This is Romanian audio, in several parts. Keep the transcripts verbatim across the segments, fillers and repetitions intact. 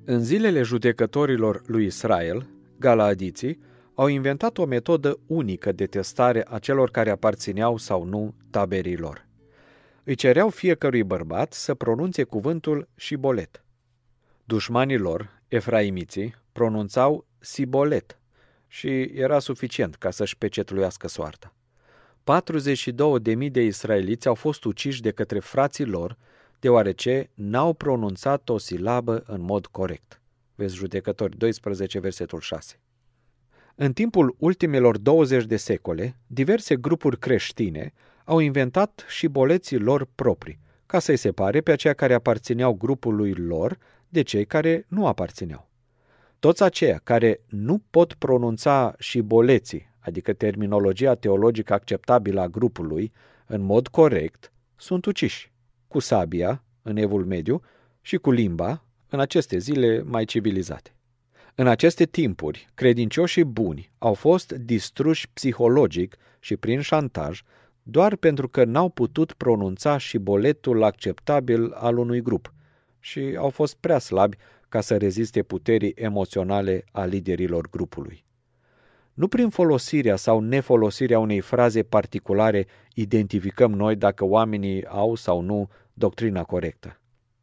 În zilele judecătorilor lui Israel, galaadiții au inventat o metodă unică de testare a celor care aparțineau sau nu taberii lor. Îi cereau fiecărui bărbat să pronunțe cuvântul șibolet. Dușmanii lor, efraimiții, pronunțau sibolet și era suficient ca să-și pecetluiască soarta. patruzeci și două de mii de israeliți au fost uciși de către frații lor, deoarece n-au pronunțat o silabă în mod corect. Vezi Judecători doisprezece, versetul șase. În timpul ultimelor douăzeci de secole, diverse grupuri creștine au inventat șiboleții lor proprii, ca să-i separe pe aceia care aparțineau grupului lor de cei care nu aparțineau. Toți aceia care nu pot pronunța șiboleții, adică terminologia teologică acceptabilă a grupului, în mod corect, sunt uciși, cu sabia, în Evul Mediu, și cu limba, în aceste zile mai civilizate. În aceste timpuri, credincioșii buni au fost distruși psihologic și prin șantaj doar pentru că n-au putut pronunța șiboletul acceptabil al unui grup și au fost prea slabi ca să reziste puterii emoționale a liderilor grupului. Nu prin folosirea sau nefolosirea unei fraze particulare identificăm noi dacă oamenii au sau nu doctrina corectă.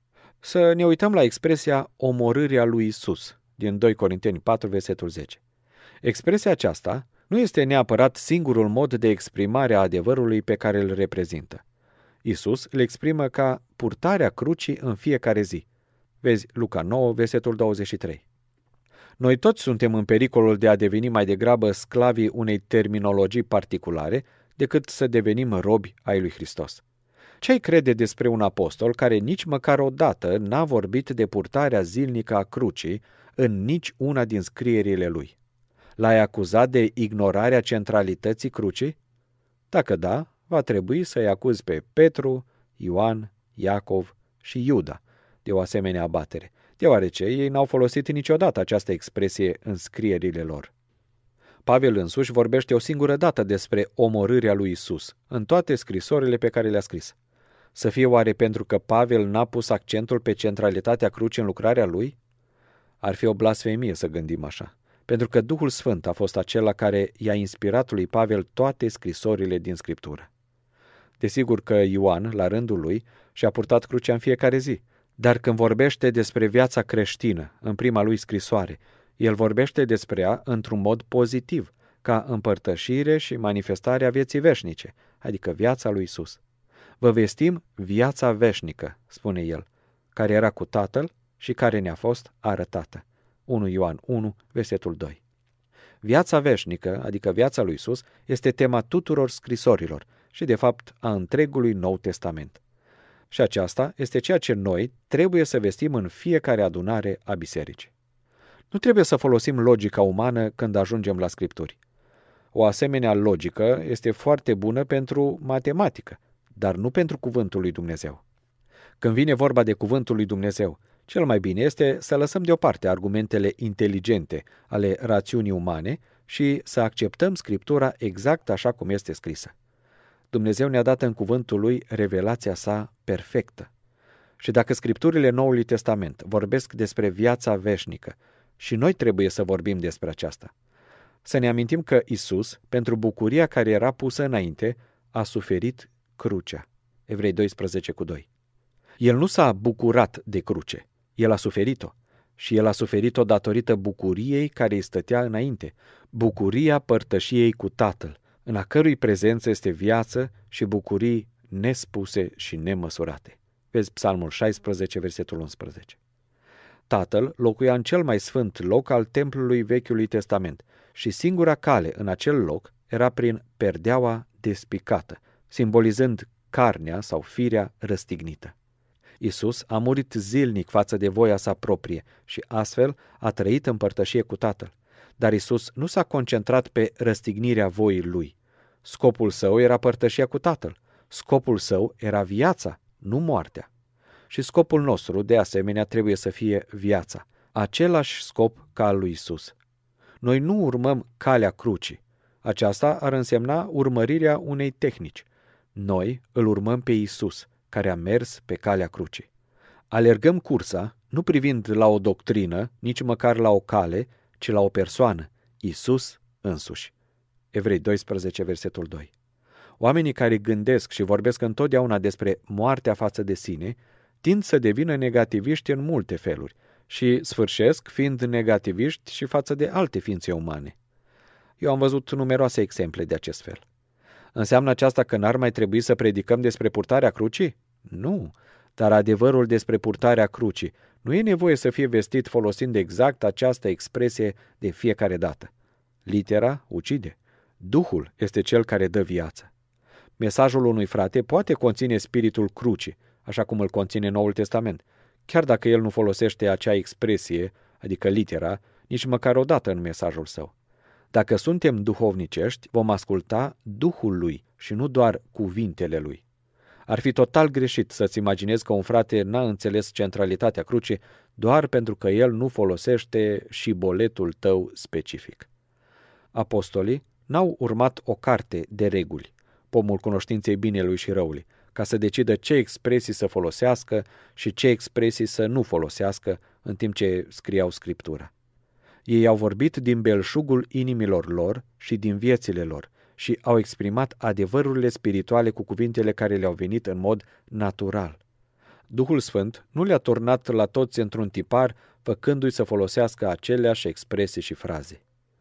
Să ne uităm la expresia omorârea lui Isus din doi Corinteni patru, versetul zece. Expresia aceasta nu este neapărat singurul mod de exprimare a adevărului pe care îl reprezintă. Isus îl exprimă ca purtarea crucii în fiecare zi. Vezi Luca nouă, versetul douăzeci și trei. Noi toți suntem în pericolul de a deveni mai degrabă sclavii unei terminologii particulare decât să devenim robi ai lui Hristos. Ce-ai crede despre un apostol care nici măcar odată n-a vorbit de purtarea zilnică a crucii în nici una din scrierile lui? L-ai acuzat de ignorarea centralității crucii? Dacă da, va trebui să-i acuzi pe Petru, Ioan, Iacov și Iuda de o asemenea abatere, deoarece ei n-au folosit niciodată această expresie în scrierile lor. Pavel însuși vorbește o singură dată despre omorârea lui Isus în toate scrisorile pe care le-a scris. Să fie oare pentru că Pavel n-a pus accentul pe centralitatea crucii în lucrarea lui? Ar fi o blasfemie să gândim așa, pentru că Duhul Sfânt a fost acela care i-a inspirat lui Pavel toate scrisorile din Scriptură. Desigur că Ioan, la rândul lui, și-a purtat crucea în fiecare zi, dar când vorbește despre viața creștină, în prima lui scrisoare, el vorbește despre ea într-un mod pozitiv, ca împărtășire și manifestare a vieții veșnice, adică viața lui Isus. Vă vestim viața veșnică, spune el, care era cu Tatăl și care ne-a fost arătată. unu Ioan unu, versetul doi. Viața veșnică, adică viața lui Isus, este tema tuturor scrisorilor și, de fapt, a întregului Nou Testament. Și aceasta este ceea ce noi trebuie să vestim în fiecare adunare a bisericii. Nu trebuie să folosim logica umană când ajungem la Scripturi. O asemenea logică este foarte bună pentru matematică, dar nu pentru cuvântul lui Dumnezeu. Când vine vorba de cuvântul lui Dumnezeu, cel mai bine este să lăsăm deoparte argumentele inteligente ale rațiunii umane și să acceptăm Scriptura exact așa cum este scrisă. Dumnezeu ne-a dat în cuvântul lui revelația sa perfectă. Și dacă Scripturile Noului Testament vorbesc despre viața veșnică, și noi trebuie să vorbim despre aceasta. Să ne amintim că Isus, pentru bucuria care era pusă înainte, a suferit crucea. Evrei doisprezece cu doi. El nu s-a bucurat de cruce, el a suferit-o. Și el a suferit-o datorită bucuriei care îi stătea înainte, bucuria părtășiei cu Tatăl, în a cărui prezență este viață și bucurii nespuse și nemăsurate. Vezi Psalmul șaisprezece, versetul unsprezece. Tatăl locuia în cel mai sfânt loc al templului Vechiului Testament și singura cale în acel loc era prin perdeaua despicată, simbolizând carnea sau firea răstignită. Isus a murit zilnic față de voia sa proprie și astfel a trăit în părtășie cu Tatăl. Dar Isus nu s-a concentrat pe răstignirea voii lui. Scopul său era părtășia cu Tatăl. Scopul său era viața, nu moartea. Și scopul nostru, de asemenea, trebuie să fie viața, același scop ca al lui Isus. Noi nu urmăm calea crucii. Aceasta ar însemna urmărirea unei tehnici. Noi îl urmăm pe Isus, care a mers pe calea crucii. Alergăm cursa nu privind la o doctrină, nici măcar la o cale, ci la o persoană, Iisus însuși. Evrei doisprezece, versetul doi. Oamenii care gândesc și vorbesc întotdeauna despre moartea față de sine, tind să devină negativiști în multe feluri și sfârșesc fiind negativiști și față de alte ființe umane. Eu am văzut numeroase exemple de acest fel. Înseamnă aceasta că n-ar mai trebui să predicăm despre purtarea crucii? Nu, dar adevărul despre purtarea crucii nu e nevoie să fie vestit folosind exact această expresie de fiecare dată. Litera ucide. Duhul este cel care dă viață. Mesajul unui frate poate conține spiritul crucii, așa cum îl conține Noul Testament, chiar dacă el nu folosește acea expresie, adică litera, nici măcar o dată în mesajul său. Dacă suntem duhovnicești, vom asculta Duhul lui și nu doar cuvintele lui. Ar fi total greșit să-ți imaginezi că un frate n-a înțeles centralitatea crucii doar pentru că el nu folosește șiboletul tău specific. Apostolii n-au urmat o carte de reguli, pomul cunoștinței binelui și răului, ca să decidă ce expresii să folosească și ce expresii să nu folosească în timp ce scriau Scriptura. Ei au vorbit din belșugul inimilor lor și din viețile lor și au exprimat adevărurile spirituale cu cuvintele care le-au venit în mod natural. Duhul Sfânt nu le-a turnat la toți într-un tipar, făcându-i să folosească aceleași expresii și fraze.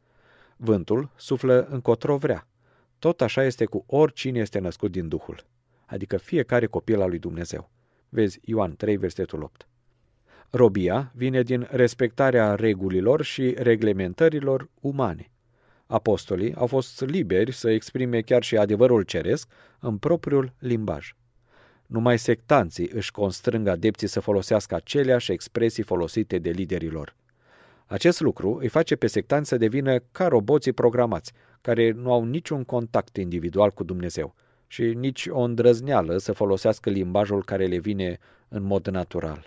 Vântul suflă încotro vrea. Tot așa este cu oricine este născut din Duhul, adică fiecare copil al lui Dumnezeu. Vezi Ioan trei, versetul opt. Robia vine din respectarea regulilor și reglementărilor umane. Apostolii au fost liberi să exprime chiar și adevărul ceresc în propriul limbaj. Numai sectanții își constrâng adepții să folosească aceleași expresii folosite de liderii lor. Acest lucru îi face pe sectanți să devină ca roboții programați, care nu au niciun contact individual cu Dumnezeu și nici o îndrăzneală să folosească limbajul care le vine în mod natural.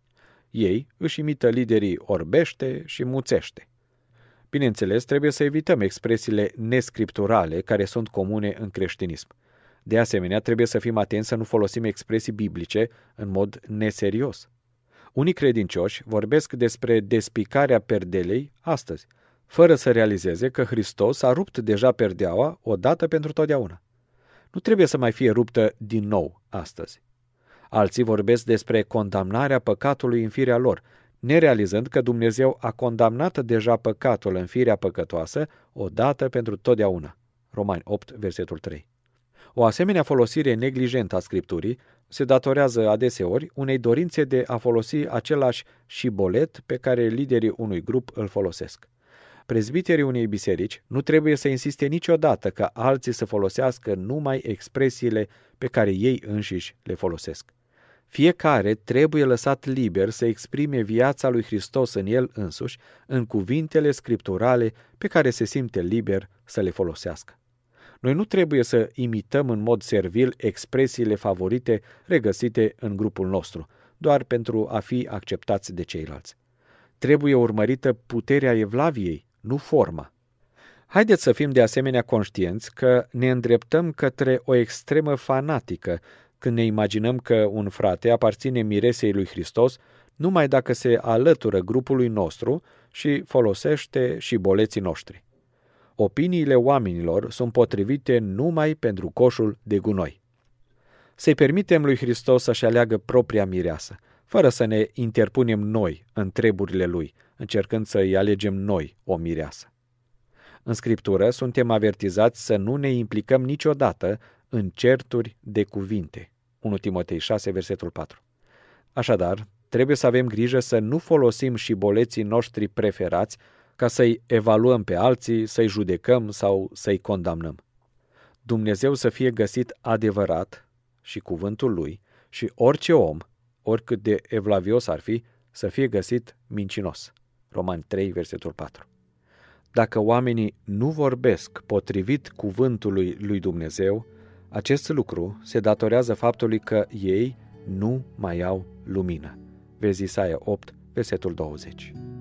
Ei își imită liderii orbește și muțește. Bineînțeles, trebuie să evităm expresiile nescripturale care sunt comune în creștinism. De asemenea, trebuie să fim atenți să nu folosim expresii biblice în mod neserios. Unii credincioși vorbesc despre despicarea perdelei astăzi, fără să realizeze că Hristos a rupt deja perdeaua odată pentru totdeauna. Nu trebuie să mai fie ruptă din nou astăzi. Alții vorbesc despre condamnarea păcatului în firea lor, nerealizând că Dumnezeu a condamnat deja păcatul în firea păcătoasă odată pentru totdeauna. Romani opt, versetul trei. O asemenea folosire neglijentă a Scripturii se datorează adeseori unei dorințe de a folosi același șibolet pe care liderii unui grup îl folosesc. Prezbiterii unei biserici nu trebuie să insiste niciodată ca alții să folosească numai expresiile pe care ei înșiși le folosesc. Fiecare trebuie lăsat liber să exprime viața lui Hristos în el însuși, în cuvintele scripturale pe care se simte liber să le folosească. Noi nu trebuie să imităm în mod servil expresiile favorite regăsite în grupul nostru, doar pentru a fi acceptați de ceilalți. Trebuie urmărită puterea evlaviei, nu forma. Haideți să fim de asemenea conștienți că ne îndreptăm către o extremă fanatică când ne imaginăm că un frate aparține miresei lui Hristos numai dacă se alătură grupului nostru și folosește șiboleții noștri. Opiniile oamenilor sunt potrivite numai pentru coșul de gunoi. Să-i permitem lui Hristos să-și aleagă propria mireasă, fără să ne interpunem noi în treburile lui, încercând să-i alegem noi o mireasă. În Scriptură suntem avertizați să nu ne implicăm niciodată în certuri de cuvinte. unu Timotei șase, versetul patru. Așadar, trebuie să avem grijă să nu folosim șiboleții noștri preferați ca să-i evaluăm pe alții, să-i judecăm sau să-i condamnăm. Dumnezeu să fie găsit adevărat și cuvântul lui și orice om, oricât de evlavios ar fi, să fie găsit mincinos. Romani trei, versetul patru. Dacă oamenii nu vorbesc potrivit cuvântului lui Dumnezeu, acest lucru se datorează faptului că ei nu mai au lumină. Vezi Isaia opt, versetul douăzeci.